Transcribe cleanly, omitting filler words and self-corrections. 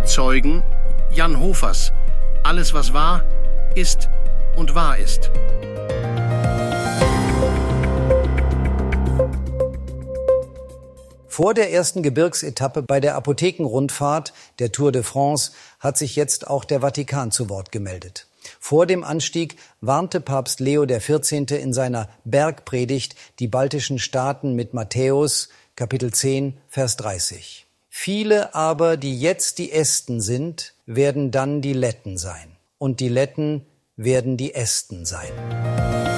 Zeugen Jan Hofers. Alles, was war, ist und wahr ist. Vor der ersten Gebirgsetappe bei der Apothekenrundfahrt der Tour de France hat sich jetzt auch der Vatikan zu Wort gemeldet. Vor dem Anstieg warnte Papst Leo XIV. In seiner Bergpredigt die baltischen Staaten mit Matthäus, Kapitel 10, Vers 30. Viele aber, die jetzt die Esten sind, werden dann die Letten sein. Und die Letten werden die Esten sein.